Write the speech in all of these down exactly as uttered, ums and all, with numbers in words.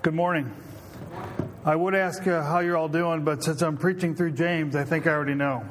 Good morning. I would ask uh, how you're all doing, but since I'm preaching through James, I think I already know.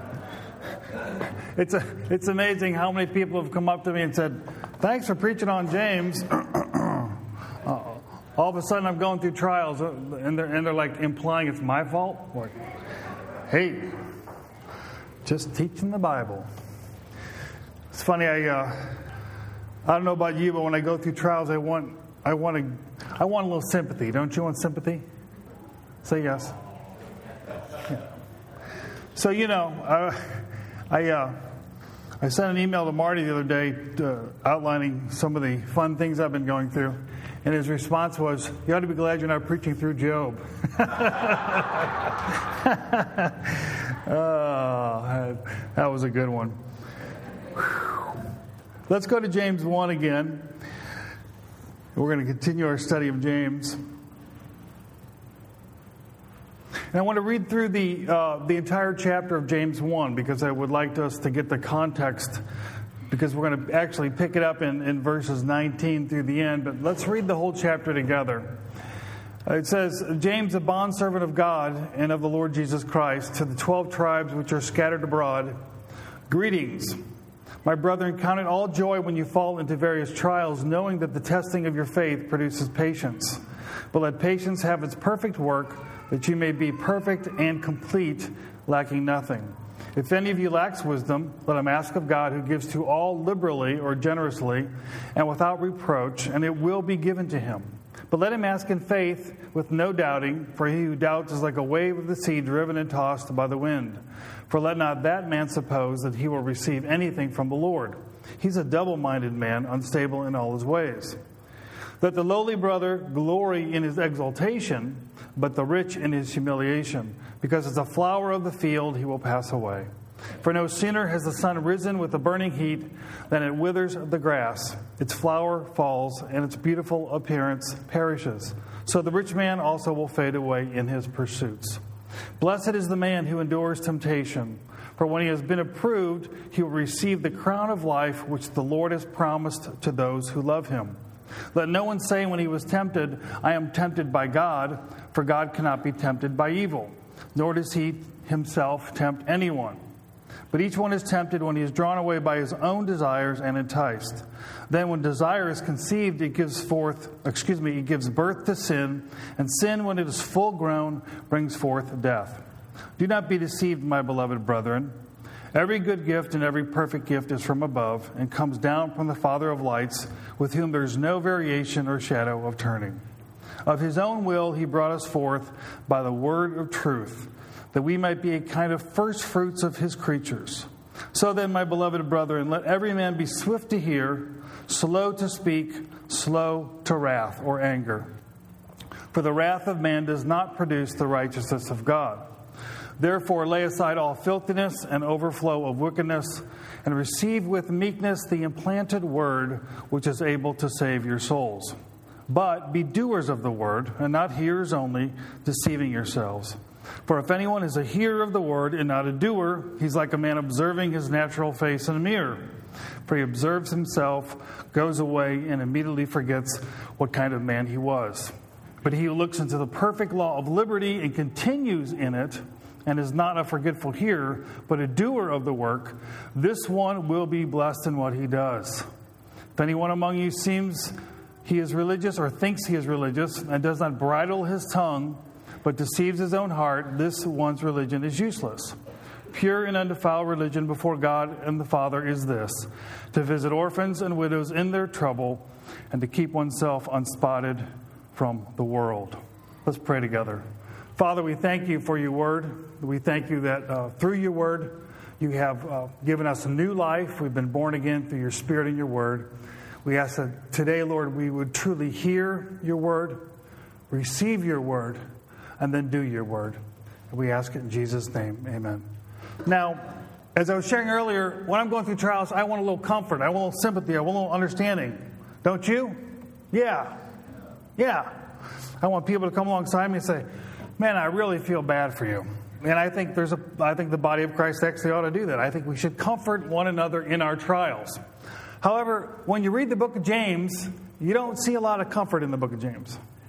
It's a, it's amazing how many people have come up to me and said, "Thanks for preaching on James." uh, all of a sudden, I'm going through trials, and they're and they're like implying it's my fault. Like, hey, just teaching the Bible. It's funny. I uh, I don't know about you, but when I go through trials, I want I want to. I want a little sympathy. Don't you want sympathy? Say yes. Yeah. So, you know, uh, I uh, I sent an email to Marty the other day uh, outlining some of the fun things I've been going through. And his response was, "You ought to be glad you're not preaching through Job." Oh, that was a good one. Whew. Let's go to James one again. We're going to continue our study of James. And I want to read through the uh, the entire chapter of James one because I would like us to get the context, because we're going to actually pick it up in, in verses nineteen through the end. But let's read the whole chapter together. Uh, it says, "James, a bondservant of God and of the Lord Jesus Christ, to the twelve tribes which are scattered abroad, greetings. My brethren, count it all joy when you fall into various trials, knowing that the testing of your faith produces patience. But let patience have its perfect work, that you may be perfect and complete, lacking nothing. If any of you lacks wisdom, let him ask of God, who gives to all liberally or generously and without reproach, and it will be given to him. But let him ask in faith with no doubting, for he who doubts is like a wave of the sea driven and tossed by the wind. For let not that man suppose that he will receive anything from the Lord. He's a double-minded man, unstable in all his ways. Let the lowly brother glory in his exaltation, but the rich in his humiliation, because as a flower of the field he will pass away. For no sooner has the sun risen with a burning heat than it withers the grass. Its flower falls, and its beautiful appearance perishes. So the rich man also will fade away in his pursuits. Blessed is the man who endures temptation, for when he has been approved, he will receive the crown of life which the Lord has promised to those who love him. Let no one say when he was tempted, 'I am tempted by God,' for God cannot be tempted by evil, nor does he himself tempt anyone. But each one is tempted when he is drawn away by his own desires and enticed. Then when desire is conceived, it gives forth, excuse me, it gives birth to sin, and sin, when it is full grown, brings forth death. Do not be deceived, my beloved brethren. Every good gift and every perfect gift is from above and comes down from the Father of lights, with whom there is no variation or shadow of turning. Of his own will he brought us forth by the word of truth, that we might be a kind of first fruits of his creatures. So then, my beloved brethren, let every man be swift to hear, slow to speak, slow to wrath or anger. For the wrath of man does not produce the righteousness of God. Therefore, lay aside all filthiness and overflow of wickedness, and receive with meekness the implanted word, which is able to save your souls. But be doers of the word, and not hearers only, deceiving yourselves. For if anyone is a hearer of the word and not a doer, he's like a man observing his natural face in a mirror. For he observes himself, goes away, and immediately forgets what kind of man he was. But he who looks into the perfect law of liberty and continues in it, and is not a forgetful hearer, but a doer of the work, this one will be blessed in what he does. If anyone among you seems he is religious or thinks he is religious and does not bridle his tongue, but deceives his own heart, this one's religion is useless. Pure and undefiled religion before God and the Father is this: to visit orphans and widows in their trouble, and to keep oneself unspotted from the world." Let's pray together. Father, we thank you for your word. We thank you that uh, through your word, you have uh, given us a new life. We've been born again through your spirit and your word. We ask that today, Lord, we would truly hear your word, receive your word, and then do your word. And we ask it in Jesus' name. Amen. Now, as I was sharing earlier, when I'm going through trials, I want a little comfort. I want a little sympathy. I want a little understanding. Don't you? Yeah. Yeah. I want people to come alongside me and say, "Man, I really feel bad for you." And I think there's a, I think the body of Christ actually ought to do that. I think we should comfort one another in our trials. However, when you read the book of James, you don't see a lot of comfort in the book of James.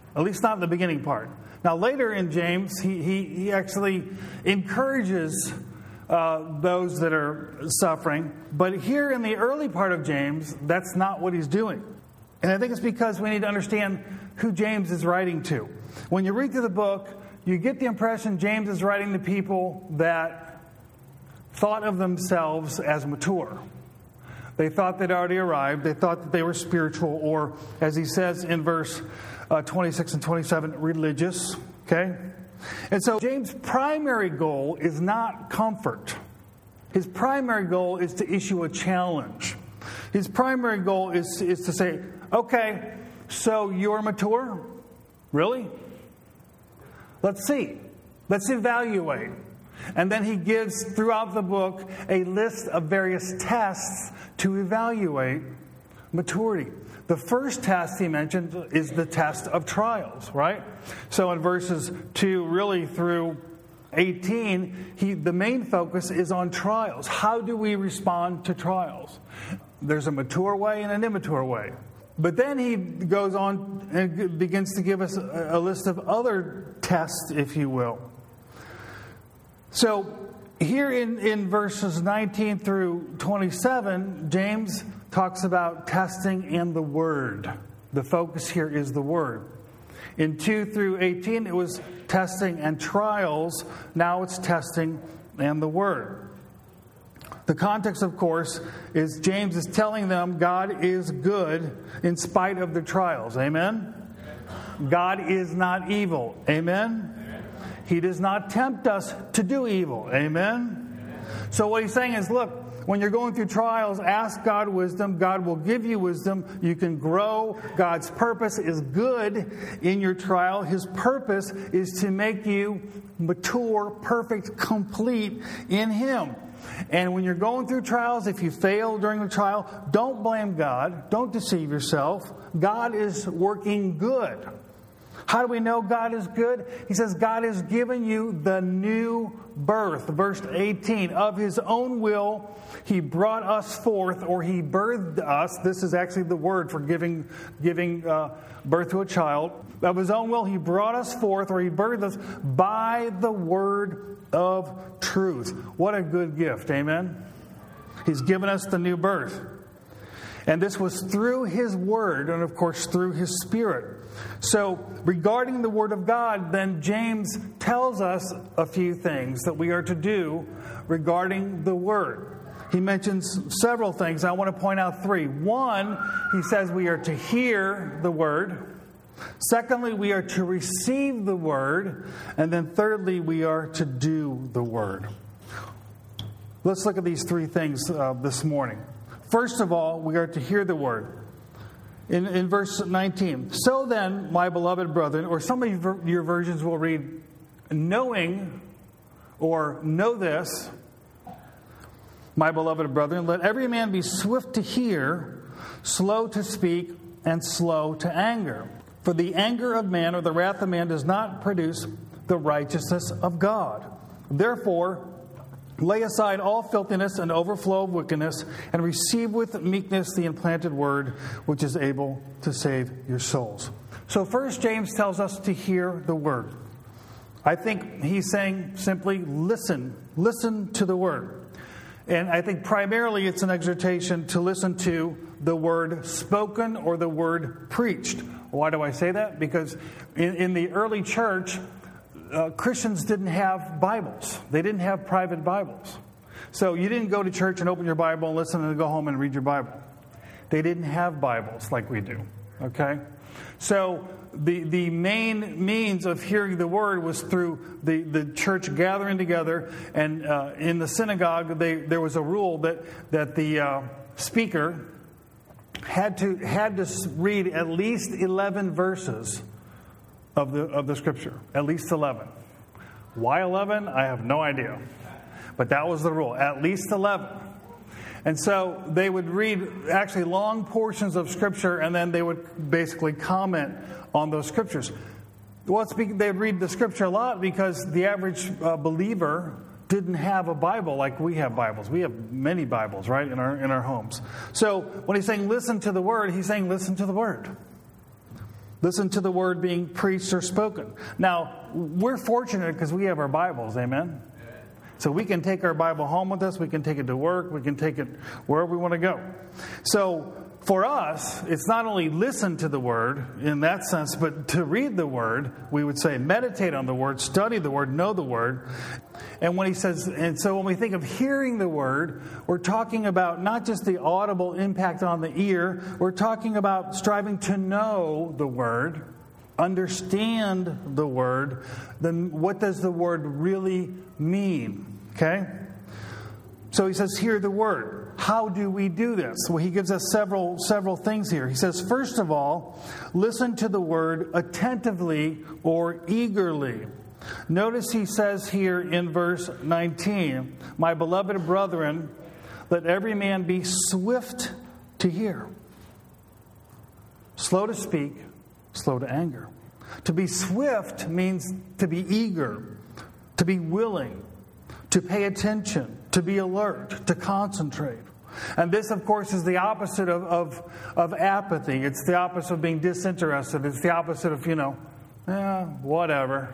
At least not in the beginning part. Now, later in James, he, he, he actually encourages uh, those that are suffering. But here in the early part of James, that's not what he's doing. And I think it's because we need to understand who James is writing to. When you read through the book, you get the impression James is writing to people that thought of themselves as mature. They thought they'd already arrived. They thought that they were spiritual, or, as he says in verse uh, twenty-six and twenty-seven, religious. Okay? And so James' primary goal is not comfort. His primary goal is to issue a challenge. His primary goal is, is to say, okay, so you're mature? Really? Let's see. Let's evaluate. And then he gives, throughout the book, a list of various tests to evaluate maturity. The first test he mentioned is the test of trials, right? So in verses two really through eighteen, he, the main focus is on trials. How do we respond to trials? There's a mature way and an immature way. But then he goes on and begins to give us a, a list of other tests, if you will. So here in, in verses nineteen through twenty-seven, James talks about testing and the Word. The focus here is the Word. In two through eighteen, it was testing and trials. Now it's testing and the Word. The context, of course, is James is telling them God is good in spite of the trials. Amen? God is not evil. Amen? He does not tempt us to do evil. Amen? So what he's saying is, look, when you're going through trials, ask God wisdom. God will give you wisdom. You can grow. God's purpose is good in your trial. His purpose is to make you mature, perfect, complete in Him. And when you're going through trials, if you fail during the trial, don't blame God. Don't deceive yourself. God is working good. How do we know God is good? He says God has given you the new birth. Verse eighteen, of His own will, He brought us forth, or He birthed us. This is actually the word for giving, giving uh, birth to a child. Of His own will, He brought us forth, or He birthed us by the word of truth. What a good gift. Amen? He's given us the new birth. And this was through His Word and, of course, through His Spirit. So, regarding the Word of God, then James tells us a few things that we are to do regarding the Word. He mentions several things. I want to point out three. One, he says we are to hear the Word. Secondly, we are to receive the Word. And then thirdly, we are to do the Word. Let's look at these three things uh, this morning. First of all, we are to hear the Word. In, in verse nineteen, so then, my beloved brethren, or some of your, your versions will read, knowing, or know this, my beloved brethren, let every man be swift to hear, slow to speak, and slow to anger. For the anger of man, or the wrath of man, does not produce the righteousness of God. Therefore, lay aside all filthiness and overflow of wickedness, and receive with meekness the implanted word, which is able to save your souls. So first, James tells us to hear the word. I think he's saying simply, listen. Listen to the word. And I think primarily it's an exhortation to listen to the word spoken or the word preached. Why do I say that? Because in, in the early church, Uh, Christians didn't have Bibles. They didn't have private Bibles. So you didn't go to church and open your Bible and listen and go home and read your Bible. They didn't have Bibles like we do. Okay? So the, the main means of hearing the word was through the, the church gathering together. And uh, in the synagogue, they, there was a rule that, that the uh, speaker had to, had to read at least eleven verses Of the of the scripture, at least eleven. Why eleven? I have no idea. But that was the rule, at least eleven. And so they would read actually long portions of scripture, and then they would basically comment on those scriptures. Well, they'd read the scripture a lot because the average uh, believer didn't have a Bible like we have Bibles. We have many Bibles, right, in our in our homes. So when he's saying listen to the word, he's saying listen to the word. Listen to the word being preached or spoken. Now, we're fortunate because we have our Bibles, amen? So we can take our Bible home with us, we can take it to work, we can take it wherever we want to go. So for us, it's not only listen to the Word in that sense, but to read the Word, we would say meditate on the Word, study the Word, know the Word. And when he says, and so when we think of hearing the Word, we're talking about not just the audible impact on the ear, we're talking about striving to know the Word, understand the Word, then what does the Word really mean? Okay? So he says, hear the Word. How do we do this? Well, he gives us several several things here. He says, first of all, listen to the Word attentively or eagerly. Notice he says here in verse nineteen, my beloved brethren, let every man be swift to hear, slow to speak, slow to anger. To be swift means to be eager, to be willing, to pay attention, to be alert, to concentrate. And this, of course, is the opposite of, of, of apathy. It's the opposite of being disinterested. It's the opposite of, you know, eh, whatever.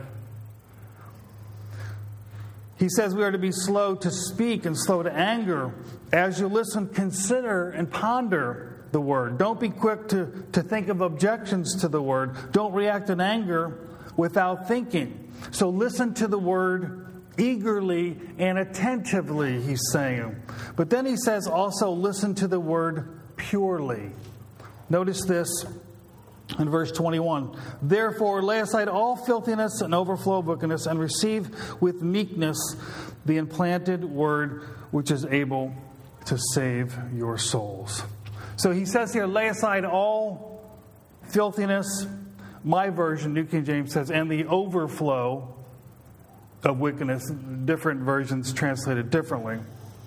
He says we are to be slow to speak and slow to anger. As you listen, consider and ponder the Word. Don't be quick to, to think of objections to the Word. Don't react in anger without thinking. So listen to the Word eagerly and attentively, he's saying. But then he says also listen to the Word purely. Notice this in verse twenty-one. Therefore lay aside all filthiness and overflow of wickedness, and receive with meekness the implanted Word which is able to save your souls. So he says here, lay aside all filthiness. My version, New King James, says, and the overflow of wickedness. Different versions translated differently.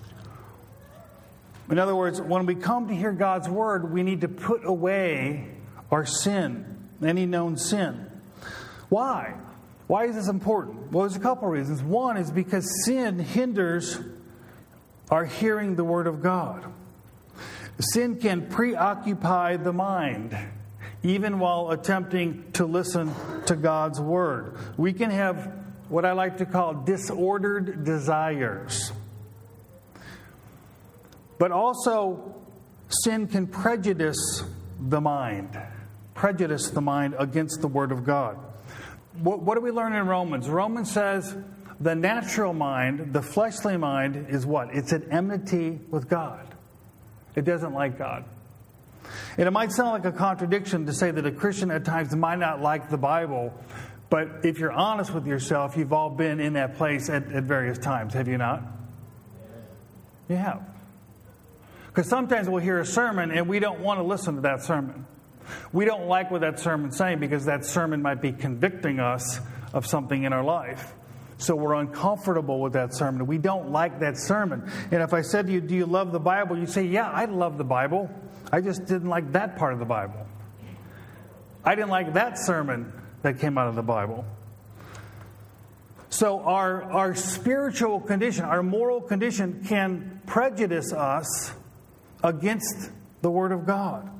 In other words, when we come to hear God's Word, we need to put away our sin, any known sin. Why? Why is this important? Well, there's a couple reasons. One is because sin hinders our hearing the Word of God. Sin can preoccupy the mind, even while attempting to listen to God's Word. We can have what I like to call disordered desires. But also, sin can prejudice the mind. Prejudice the mind against the Word of God. What, what do we learn in Romans? Romans says the natural mind, the fleshly mind, is what? It's at enmity with God. It doesn't like God. And it might sound like a contradiction to say that a Christian at times might not like the Bible, but if you're honest with yourself, you've all been in that place at, at various times, have you not? You have. Because sometimes we'll hear a sermon and we don't want to listen to that sermon. We don't like what that sermon's saying because that sermon might be convicting us of something in our life. So we're uncomfortable with that sermon. We don't like that sermon. And if I said to you, do you love the Bible? You'd say, yeah, I love the Bible. I just didn't like that part of the Bible. I didn't like that sermon that came out of the Bible. So our, our spiritual condition, our moral condition can prejudice us against the Word of God.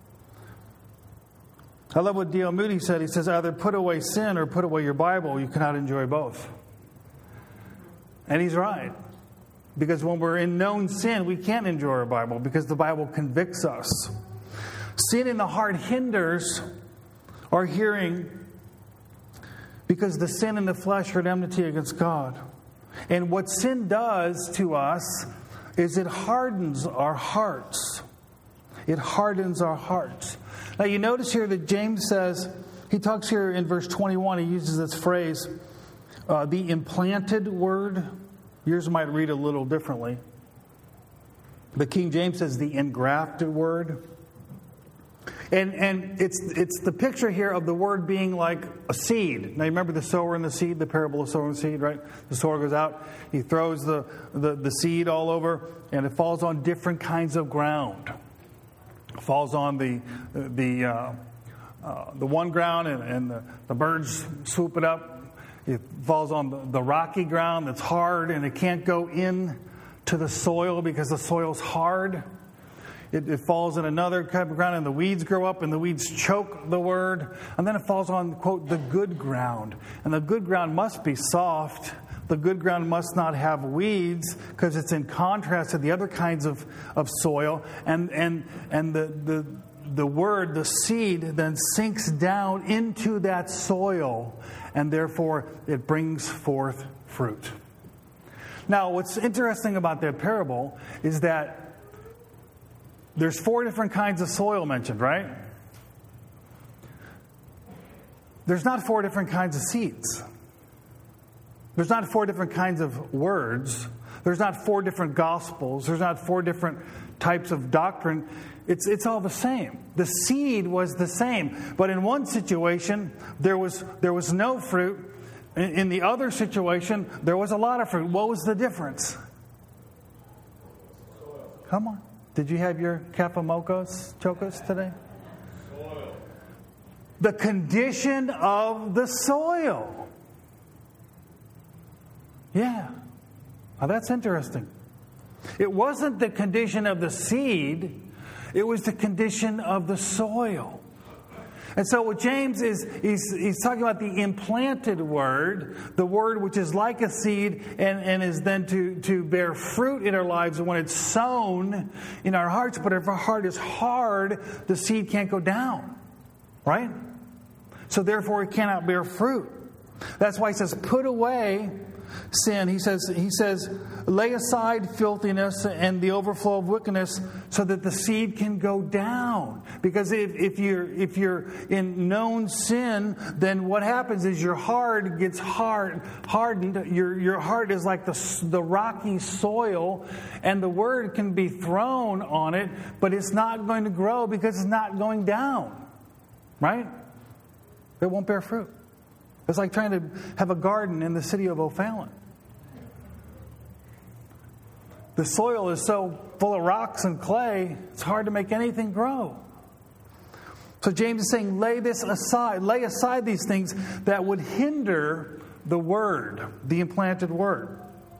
I love what D L Moody said. He says, either put away sin or put away your Bible. You cannot enjoy both. And he's right. Because when we're in known sin, we can't enjoy our Bible because the Bible convicts us. Sin in the heart hinders our hearing because the sin in the flesh are at enmity against God. And what sin does to us is it hardens our hearts. It hardens our hearts. Now you notice here that James says, he talks here in verse twenty-one, he uses this phrase, uh, the implanted word. Yours might read a little differently. But King James says the engrafted word. And and it's it's the picture here of the word being like a seed. Now you remember the sower and the seed, the parable of sower and seed, right? The sower goes out, he throws the, the, the seed all over, and it falls on different kinds of ground. It falls on the the uh, uh, the one ground, and, and the, the birds swoop it up. It falls on the, the rocky ground that's hard, and it can't go in to the soil because the soil's hard. It, it falls in another type of ground, and the weeds grow up, and the weeds choke the word. And then it falls on, quote, the good ground. And the good ground must be soft. The good ground must not have weeds, because it's in contrast to the other kinds of, of soil. And and and the, the the word, the seed, then sinks down into that soil, and therefore it brings forth fruit. Now, what's interesting about that parable is that there's four different kinds of soil mentioned, right? There's not four different kinds of seeds. There's not four different kinds of words. There's not four different gospels. There's not four different types of doctrine. It's it's all the same. The seed was the same. But in one situation, there was there was no fruit. In, in the other situation, there was a lot of fruit. What was the difference? Come on. Did you have your kapamokos chokos today? Soil. The condition of the soil. Yeah. Now that's interesting. It wasn't the condition of the seed. It was the condition of the soil. And so what James is, he's, he's talking about the implanted word, the word which is like a seed and, and is then to, to bear fruit in our lives when it's sown in our hearts. But if our heart is hard, the seed can't go down. Right? So therefore it cannot bear fruit. That's why he says, put away sin. He says, he says, lay aside filthiness and the overflow of wickedness so that the seed can go down. Because if, if you're if you're in known sin, then what happens is your heart gets hard hardened. Your your heart is like the the rocky soil, and the word can be thrown on it, but it's not going to grow because it's not going down. Right? It won't bear fruit. It's like trying to have a garden in the city of O'Fallon. The soil is so full of rocks and clay, it's hard to make anything grow. So James is saying, lay this aside, lay aside these things that would hinder the word, the implanted word.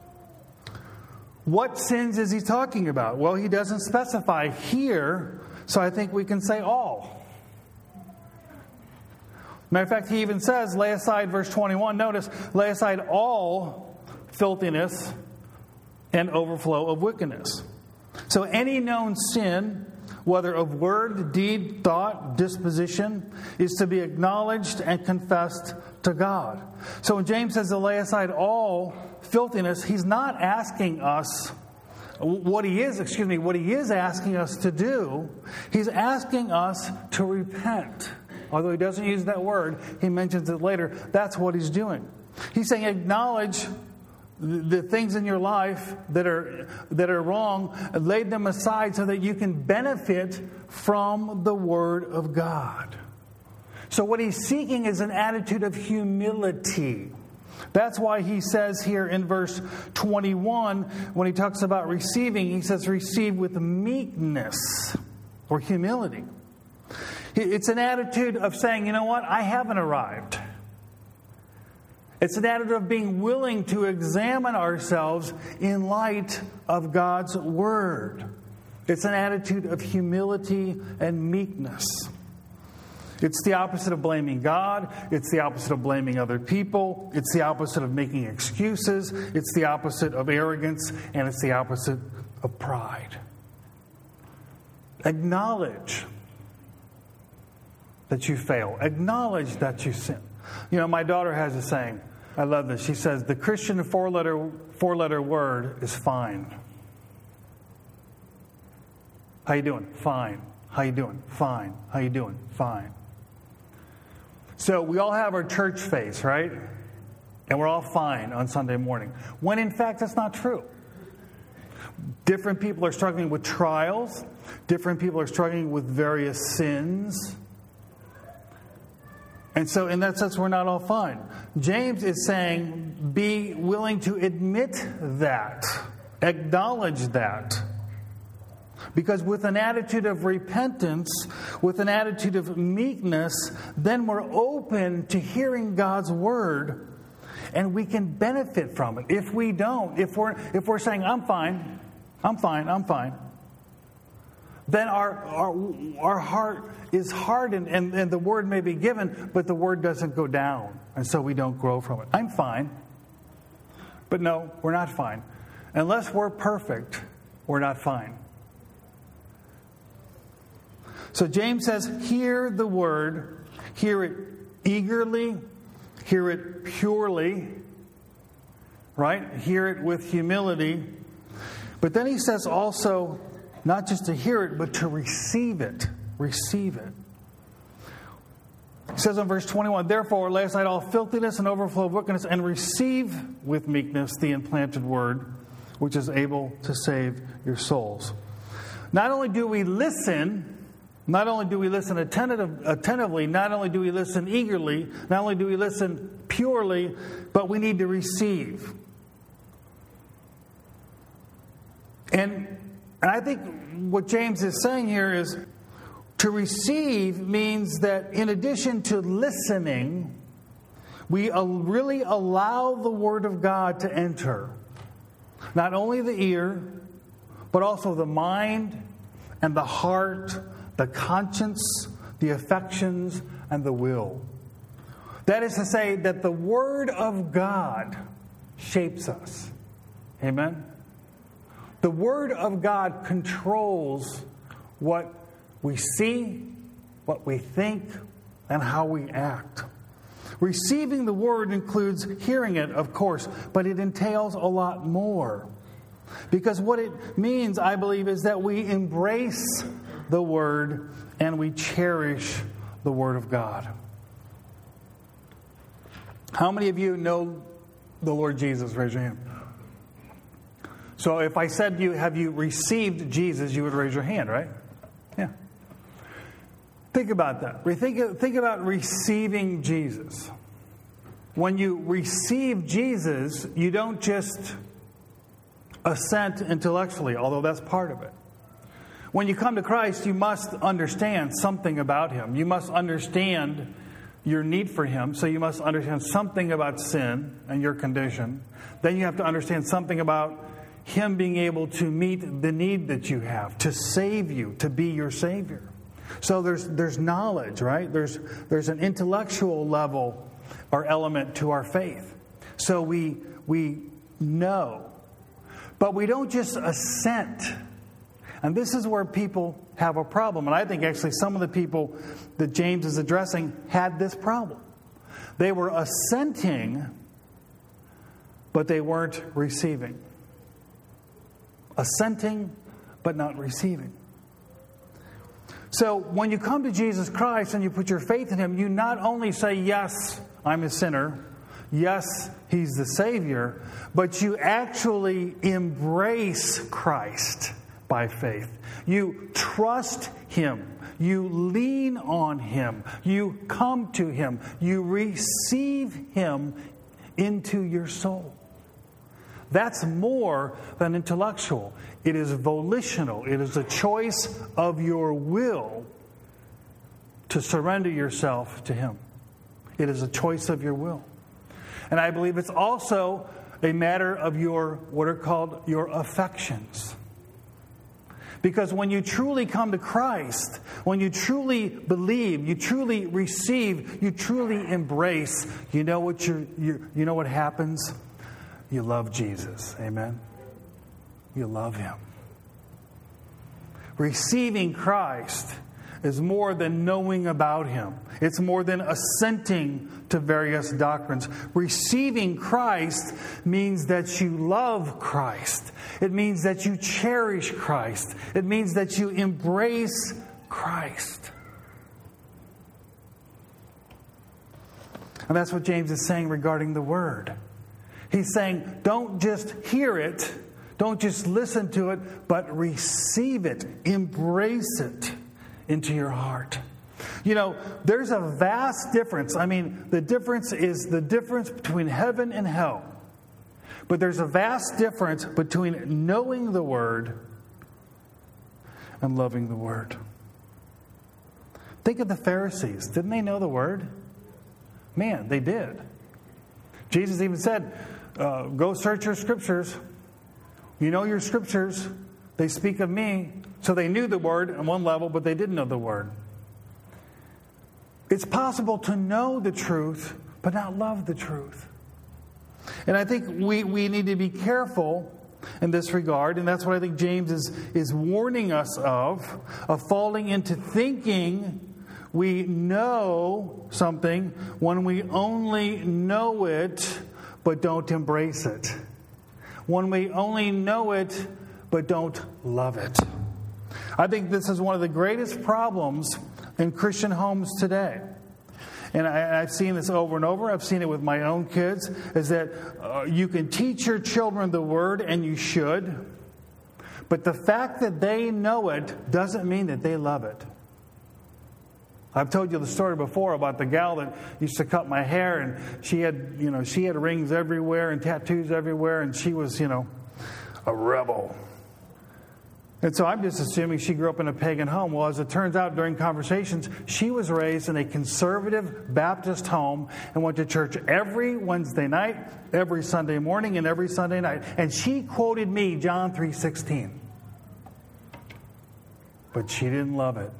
What sins is he talking about? Well, he doesn't specify here, so I think we can say all. Matter of fact, he even says, lay aside, verse twenty-one, notice, lay aside all filthiness and overflow of wickedness. So any known sin, whether of word, deed, thought, disposition, is to be acknowledged and confessed to God. So when James says to lay aside all filthiness, he's not asking us what he is, excuse me, what he is asking us to do. He's asking us to repent. Although he doesn't use that word, he mentions it later. That's what he's doing. He's saying acknowledge the things in your life that are that are wrong, lay them aside so that you can benefit from the Word of God. So what he's seeking is an attitude of humility. That's why he says here in verse twenty-one, when he talks about receiving, he says receive with meekness or humility. It's an attitude of saying, you know what, I haven't arrived. It's an attitude of being willing to examine ourselves in light of God's Word. It's an attitude of humility and meekness. It's the opposite of blaming God. It's the opposite of blaming other people. It's the opposite of making excuses. It's the opposite of arrogance. And it's the opposite of pride. Acknowledge that you fail. Acknowledge that you sin. You know, my daughter has a saying. I love this. She says, the Christian four-letter four-letter word is fine. How you doing? Fine. How you doing? Fine. How you doing? Fine. So we all have our church face, right? And we're all fine on Sunday morning. When in fact, that's not true. Different people are struggling with trials. Different people are struggling with various sins. And so in that sense, we're not all fine. James is saying, be willing to admit that. Acknowledge that. Because with an attitude of repentance, with an attitude of meekness, then we're open to hearing God's word and we can benefit from it. If we don't, if we're if we're saying, I'm fine, I'm fine, I'm fine, then our, our, our heart is hardened, and, and the word may be given, but the word doesn't go down, and so we don't grow from it. I'm fine. But no, we're not fine. Unless we're perfect, we're not fine. So James says, hear the word, hear it eagerly, hear it purely, right? Hear it with humility. But then he says also, not just to hear it, but to receive it. Receive it. He says in verse twenty-one, therefore, lay aside all filthiness and overflow of wickedness, and receive with meekness the implanted word, which is able to save your souls. Not only do we listen, not only do we listen attentive, attentively, not only do we listen eagerly, not only do we listen purely, but we need to receive. And, and I think what James is saying here is, to receive means that in addition to listening, we really allow the Word of God to enter. Not only the ear, but also the mind and the heart, the conscience, the affections, and the will. That is to say that the Word of God shapes us. Amen? The Word of God controls what we see, what we think, and how we act. Receiving the Word includes hearing it, of course, but it entails a lot more. Because what it means, I believe, is that we embrace the Word and we cherish the Word of God. How many of you know the Lord Jesus? Raise your hand. So if I said to you, have you received Jesus, you would raise your hand, right? Yeah. Think about that. Think, think about receiving Jesus. When you receive Jesus, you don't just assent intellectually, although that's part of it. When you come to Christ, you must understand something about Him. You must understand your need for Him, so you must understand something about sin and your condition. Then you have to understand something about Him being able to meet the need that you have, to save you, to be your Savior. So there's there's knowledge, right? There's there's an intellectual level or element to our faith. So we we know. But we don't just assent. And this is where people have a problem. And I think actually some of the people that James is addressing had this problem. They were assenting, but they weren't receiving. Assenting, but not receiving. So when you come to Jesus Christ and you put your faith in Him, you not only say, yes, I'm a sinner, yes, He's the Savior, but you actually embrace Christ by faith. You trust Him. You lean on Him. You come to Him. You receive Him into your soul. That's more than intellectual. It is volitional. It is a choice of your will to surrender yourself to Him. It is a choice of your will. And I believe it's also a matter of your, what are called your affections. Because when you truly come to Christ, when you truly believe, you truly receive, you truly embrace, you know what you you you know what happens? You love Jesus. Amen? You love Him. Receiving Christ is more than knowing about Him. It's more than assenting to various doctrines. Receiving Christ means that you love Christ. It means that you cherish Christ. It means that you embrace Christ. And that's what James is saying regarding the Word. He's saying, don't just hear it, don't just listen to it, but receive it, embrace it into your heart. You know, there's a vast difference. I mean, the difference is the difference between heaven and hell. But there's a vast difference between knowing the Word and loving the Word. Think of the Pharisees. Didn't they know the Word? Man, they did. Jesus even said, uh, go search your scriptures. You know your scriptures. They speak of me. So they knew the Word on one level, but they didn't know the Word. It's possible to know the truth, but not love the truth. And I think we, we need to be careful in this regard, and that's what I think James is, is warning us of, of falling into thinking we know something when we only know it, but don't embrace it. When we only know it, but don't love it. I think this is one of the greatest problems in Christian homes today. And I, I've seen this over and over. I've seen it with my own kids, is that uh, you can teach your children the Word, and you should. But the fact that they know it doesn't mean that they love it. I've told you the story before about the gal that used to cut my hair, and she had, you know, she had rings everywhere and tattoos everywhere, and she was, you know, a rebel. And so I'm just assuming she grew up in a pagan home. Well, as it turns out, during conversations, she was raised in a conservative Baptist home and went to church every Wednesday night, every Sunday morning, and every Sunday night. And she quoted me John three sixteen. But she didn't love it.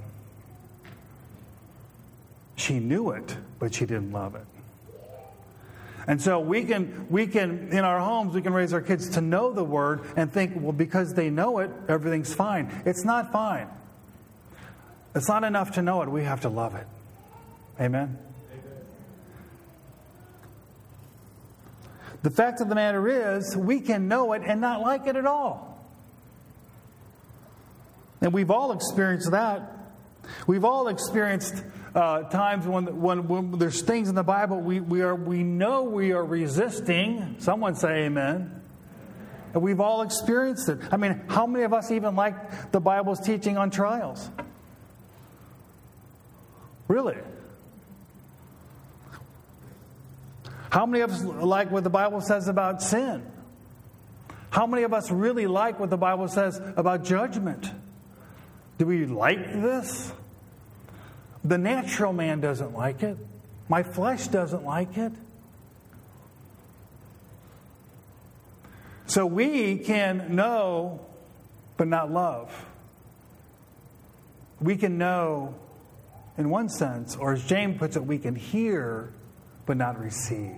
She knew it, but she didn't love it. And so we can, we can, in our homes, we can raise our kids to know the Word and think, well, because they know it, everything's fine. It's not fine. It's not enough to know it. We have to love it. Amen? Amen. The fact of the matter is, we can know it and not like it at all. And we've all experienced that. We've all experienced uh, times when, when when there's things in the Bible we we are we know we are resisting. Someone say amen. And we've all experienced it. I mean, how many of us even like the Bible's teaching on trials? Really? How many of us like what the Bible says about sin? How many of us really like what the Bible says about judgment? Do we like this? The natural man doesn't like it. My flesh doesn't like it. So we can know, but not love. We can know in one sense, or as James puts it, we can hear, but not receive.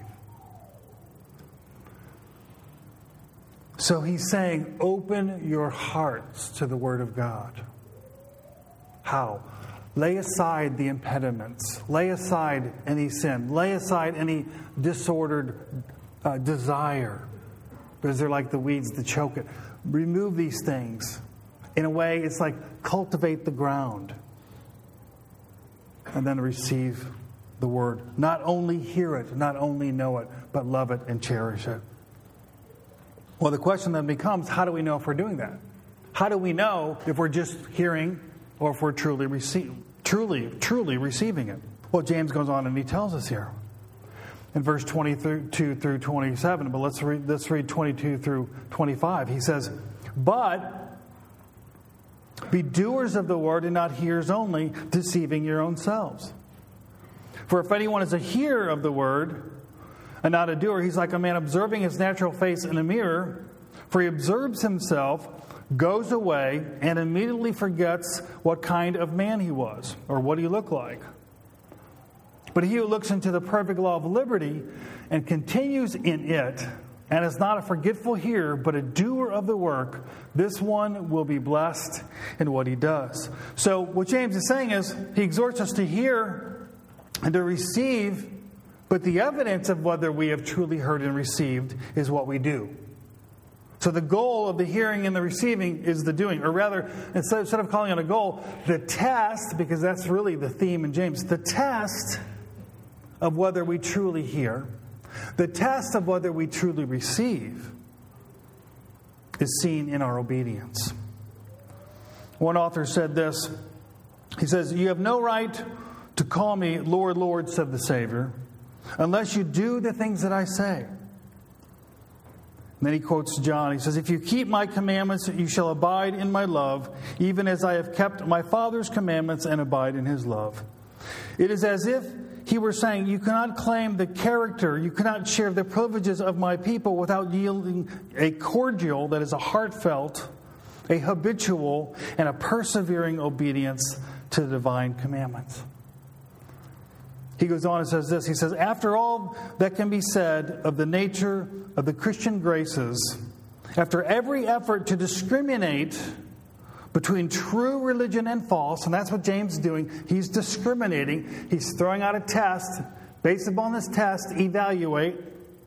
So he's saying, open your hearts to the Word of God. How? Lay aside the impediments. Lay aside any sin. Lay aside any disordered uh, desire. Because they're like the weeds that choke it. Remove these things. In a way, it's like cultivate the ground. And then receive the Word. Not only hear it, not only know it, but love it and cherish it. Well, the question then becomes, how do we know if we're doing that? How do we know if we're just hearing or if we're truly receive, truly, truly receiving it? Well, James goes on and he tells us here in verse twenty-two through twenty-seven, but let's read, let's read twenty-two through twenty-five. He says, but be doers of the word and not hearers only, deceiving your own selves. For if anyone is a hearer of the word and not a doer, he's like a man observing his natural face in a mirror. For he observes himself, goes away, and immediately forgets what kind of man he was, or what he looked like. But he who looks into the perfect law of liberty and continues in it, and is not a forgetful hearer, but a doer of the work, this one will be blessed in what he does. So what James is saying is, he exhorts us to hear and to receive, but the evidence of whether we have truly heard and received is what we do. So the goal of the hearing and the receiving is the doing. Or rather, instead instead of calling it a goal, the test, because that's really the theme in James, the test of whether we truly hear, the test of whether we truly receive, is seen in our obedience. One author said this. He says, "You have no right to call me Lord, Lord, said the Savior, unless you do the things that I say." And then he quotes John. He says, "If you keep my commandments, you shall abide in my love, even as I have kept my Father's commandments and abide in his love." It is as if he were saying, you cannot claim the character, you cannot share the privileges of my people without yielding a cordial, that is a heartfelt, a habitual and a persevering obedience to the divine commandments. He goes on and says this. He says, after all that can be said of the nature of the Christian graces, after every effort to discriminate between true religion and false, and that's what James is doing. He's discriminating. He's throwing out a test. Based upon this test, evaluate.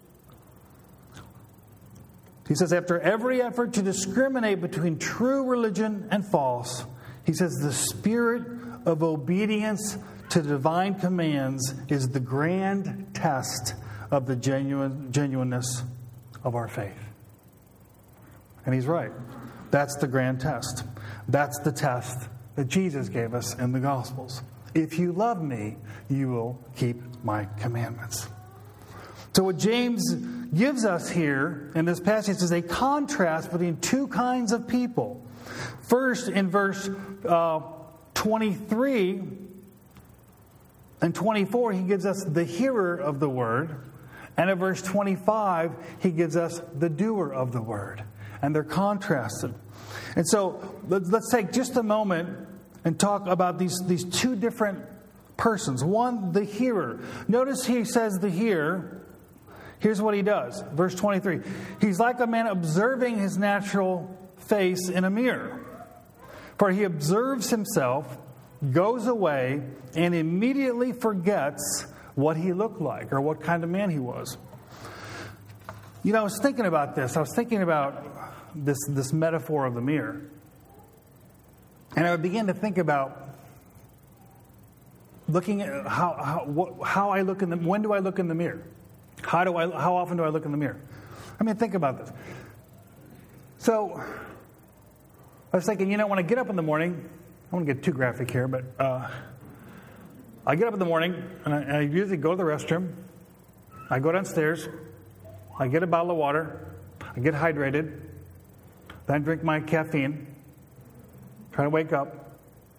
He says, after every effort to discriminate between true religion and false, he says, the spirit of obedience to divine commands is the grand test of the genuine genuineness of our faith. And he's right. That's the grand test. That's the test that Jesus gave us in the Gospels. If you love me, you will keep my commandments. So what James gives us here in this passage is a contrast between two kinds of people. First, in verse uh, twenty-three and twenty-four, he gives us the hearer of the word. And in verse twenty-five, he gives us the doer of the word. And they're contrasted. And so let's take just a moment and talk about these, these two different persons. One, the hearer. Notice he says the hearer. Here's what he does. Verse twenty-three. He's like a man observing his natural face in a mirror. For he observes himself, goes away, and immediately forgets what he looked like or what kind of man he was. You know, I was thinking about this. I was thinking about this, this metaphor of the mirror. And I would begin to think about looking at how how, what, how I look in the when do I look in the mirror? How do I how often do I look in the mirror? I mean, think about this. So I was thinking, you know, when I get up in the morning, I don't want to get too graphic here, but uh, I get up in the morning and I, and I usually go to the restroom. I go downstairs. I get a bottle of water. I get hydrated. Then I drink my caffeine. Try to wake up.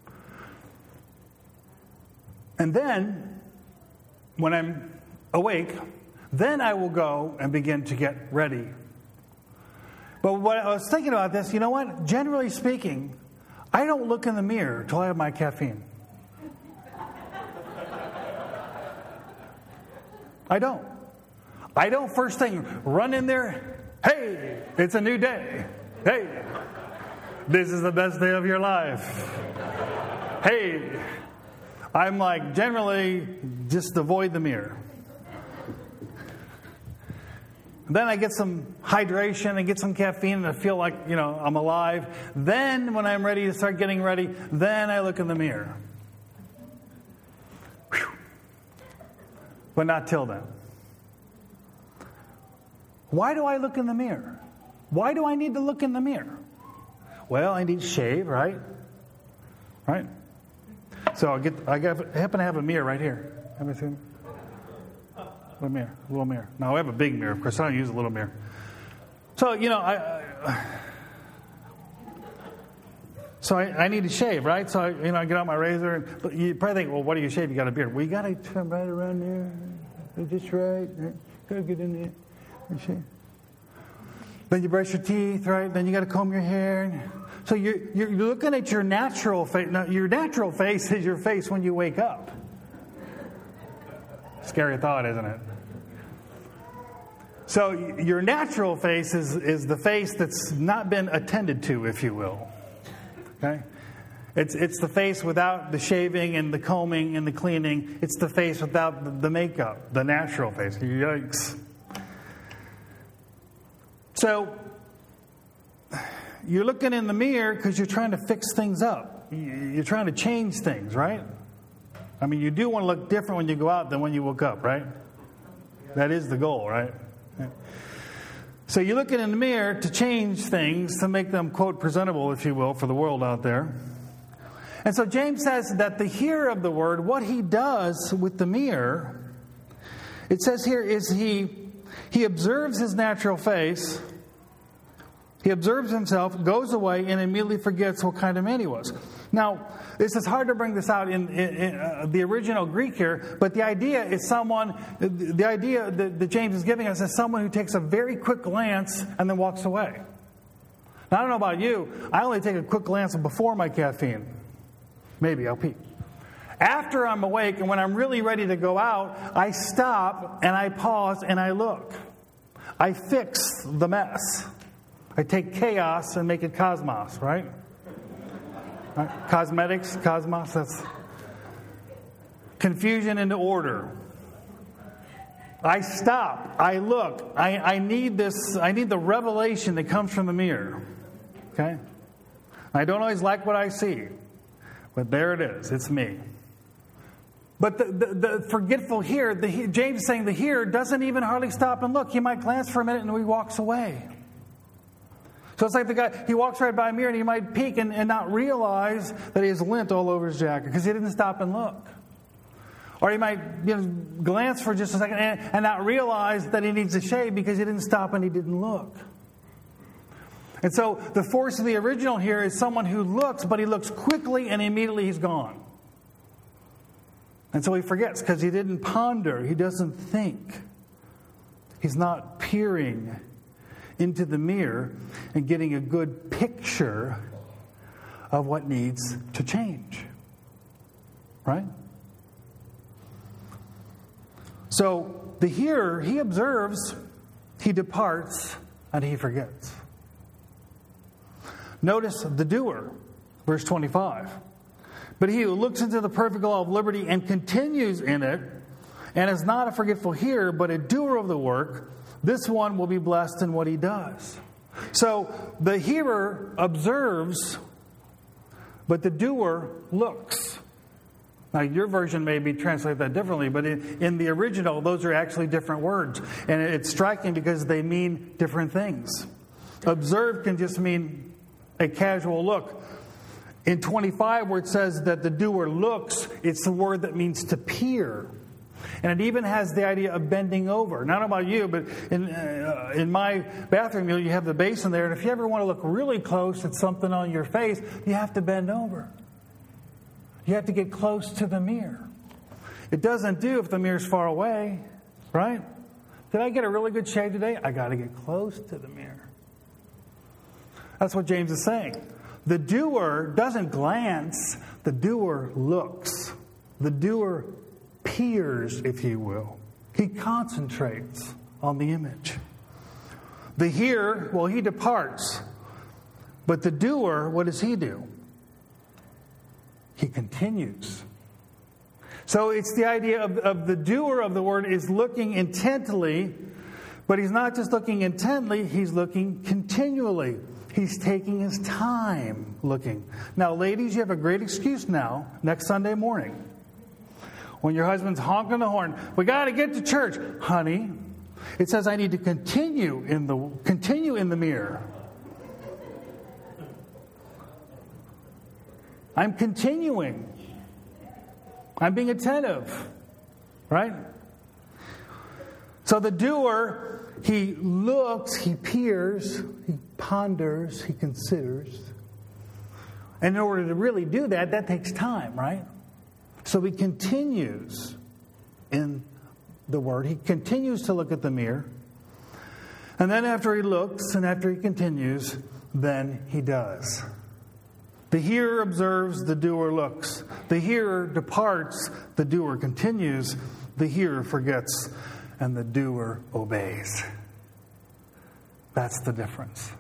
And then, when I'm awake, then I will go and begin to get ready. But what I was thinking about this, you know what? Generally speaking, I don't look in the mirror until I have my caffeine. I don't. I don't first thing run in there. Hey, it's a new day. Hey, this is the best day of your life. Hey, I'm like generally just avoid the mirror. Then I get some hydration and get some caffeine and I feel like, you know, I'm alive. Then when I'm ready to start getting ready, then I look in the mirror. Whew. But not till then. Why do I look in the mirror? Why do I need to look in the mirror? Well, I need to shave, right? Right? So I get I got, I happen to have a mirror right here. Have you seen it? A mirror, a little mirror. Now I have a big mirror, of course. I don't use a little mirror. So you know, I, I so I, I need to shave, right? So I, you know, I get out my razor, and you probably think, well, what do you shave? You got a beard. Well, you got to trim right around there, just right. Gotta get in there and shave. Then you brush your teeth, right? Then you got to comb your hair. So you're you're looking at your natural face. Now, your natural face is your face when you wake up. Scary thought, isn't it? So your natural face is, is the face that's not been attended to, if you will. Okay? It's it's the face without the shaving and the combing and the cleaning. It's the face without the, the makeup, the natural face. Yikes. So you're looking in the mirror because you're trying to fix things up. You're trying to change things, right? I mean, you do want to look different when you go out than when you woke up, right? That is the goal, right? So you're looking in the mirror to change things, to make them, quote, presentable, if you will, for the world out there. And so James says that the hearer of the word, what he does with the mirror, it says here, is he he observes his natural face, he observes himself, goes away, and immediately forgets what kind of man he was. Now, this is hard to bring this out in, in, in uh, the original Greek here, but the idea is someone, the idea that, that James is giving us is someone who takes a very quick glance and then walks away. Now, I don't know about you. I only take a quick glance before my caffeine. Maybe I'll peek. After I'm awake and when I'm really ready to go out, I stop and I pause and I look. I fix the mess. I take chaos and make it cosmos, right? right? Cosmetics, cosmos, that's confusion into order. I stop. I look. I, I need this. I need the revelation that comes from the mirror. Okay? I don't always like what I see, but there it is. It's me. But the, the, the forgetful here, the, James is saying the hearer doesn't even hardly stop and look. He might glance for a minute and he walks away. So it's like the guy, he walks right by a mirror and he might peek and, and not realize that he has lint all over his jacket because he didn't stop and look. Or he might you know, glance for just a second and, and not realize that he needs to shave because he didn't stop and he didn't look. And so the force of the original here is someone who looks, but he looks quickly and immediately he's gone. And so he forgets because he didn't ponder. He doesn't think. He's not peering into the mirror and getting a good picture of what needs to change. Right? So the hearer, he observes, he departs, and he forgets. Notice the doer, verse twenty-five. But he who looks into the perfect law of liberty and continues in it, and is not a forgetful hearer, but a doer of the work, this one will be blessed in what he does. So the hearer observes, but the doer looks. Now, your version may be translated that differently, but in, in the original, those are actually different words. And it's striking because they mean different things. Observe can just mean a casual look. In twenty-five, where it says that the doer looks, it's the word that means to peer. And it even has the idea of bending over. Not about you, but in uh, in my bathroom, you have the basin there. And if you ever want to look really close at something on your face, you have to bend over. You have to get close to the mirror. It doesn't do if the mirror's far away, right? Did I get a really good shave today? I got to get close to the mirror. That's what James is saying. The doer doesn't glance. The doer looks. The doer peers, if you will. He concentrates on the image. The hearer, well, he departs. But the doer, what does he do? He continues. So it's the idea of, of the doer of the word is looking intently, but he's not just looking intently, he's looking continually. He's taking his time looking. Now, ladies, you have a great excuse now, next Sunday morning. When your husband's honking the horn, we got to get to church. Honey, it says I need to continue in the continue in the mirror. I'm continuing. I'm being attentive. Right? So the doer, he looks, he peers, he ponders, he considers. And in order to really do that, that takes time, right? So he continues in the Word. He continues to look at the mirror. And then after he looks and after he continues, then he does. The hearer observes, the doer looks. The hearer departs, the doer continues. The hearer forgets, and the doer obeys. That's the difference.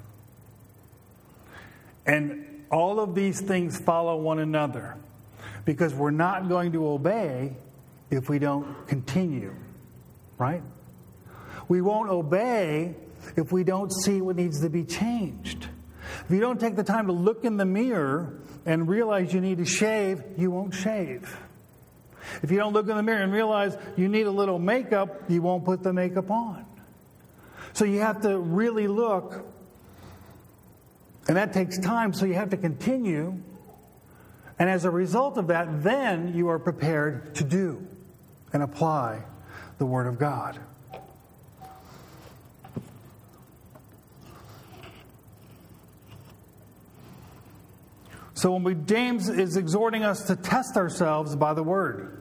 And all of these things follow one another, because we're not going to obey if we don't continue, right? We won't obey if we don't see what needs to be changed. If you don't take the time to look in the mirror and realize you need to shave, you won't shave. If you don't look in the mirror and realize you need a little makeup, you won't put the makeup on. So you have to really look, and that takes time, so you have to continue. And as a result of that, then you are prepared to do and apply the Word of God. So when we, James is exhorting us to test ourselves by the Word.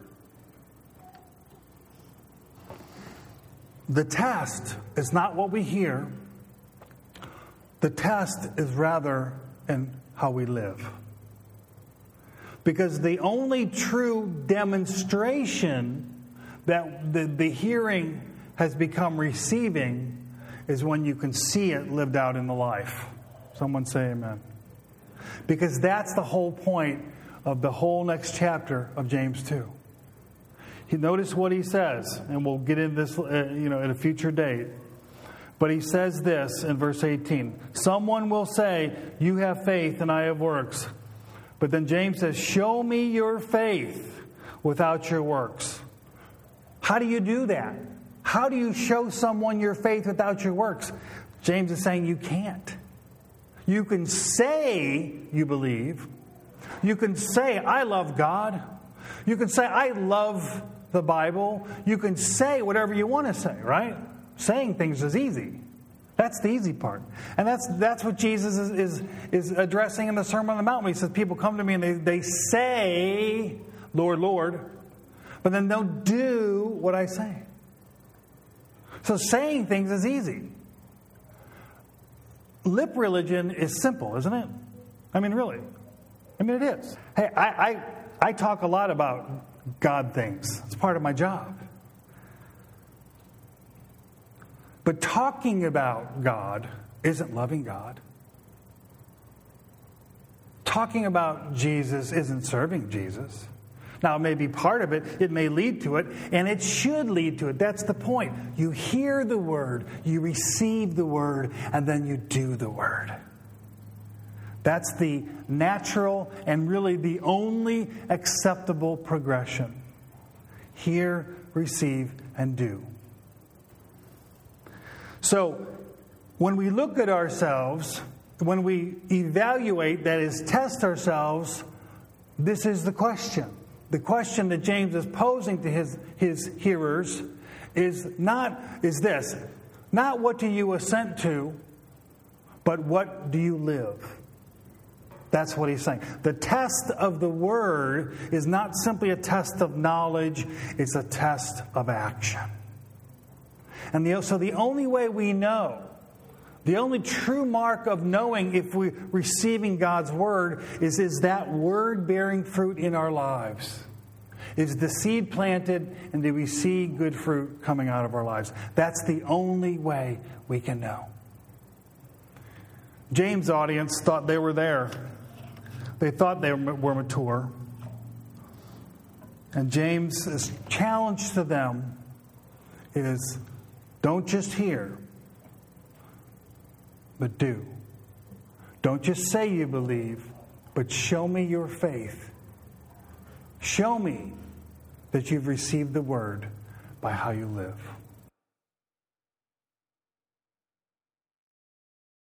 The test is not what we hear. The test is rather in how we live. Because the only true demonstration that the, the hearing has become receiving is when you can see it lived out in the life. Someone say amen. Because that's the whole point of the whole next chapter of James two. He, notice what he says, and we'll get into this uh, you know, at a future date. But he says this in verse eighteen. Someone will say, you have faith and I have works. But then James says, show me your faith without your works. How do you do that? How do you show someone your faith without your works? James is saying you can't. You can say you believe. You can say, I love God. You can say, I love the Bible. You can say whatever you want to say, right? Saying things is easy. That's the easy part. And that's that's what Jesus is, is, is addressing in the Sermon on the Mount. He says, people come to me and they, they say, Lord, Lord, but then don't do what I say. So saying things is easy. Lip religion is simple, isn't it? I mean, really. I mean, it is. Hey, I, I, I talk a lot about God things. It's part of my job. But talking about God isn't loving God. Talking about Jesus isn't serving Jesus. Now, it may be part of it. It may lead to it. And it should lead to it. That's the point. You hear the word. You receive the word. And then you do the word. That's the natural and really the only acceptable progression. Hear, receive, and do. So, when we look at ourselves, when we evaluate, that is, test ourselves, this is the question. The question that James is posing to his, his hearers is not, is this, not what do you assent to, but what do you live? That's what he's saying. The test of the word is not simply a test of knowledge, it's a test of action. And the, so the only way we know, the only true mark of knowing if we're receiving God's word is, is that word bearing fruit in our lives. Is the seed planted and do we see good fruit coming out of our lives? That's the only way we can know. James' audience thought they were there. They thought they were mature. And James' challenge to them is, don't just hear, but do. Don't just say you believe, but show me your faith. Show me that you've received the word by how you live.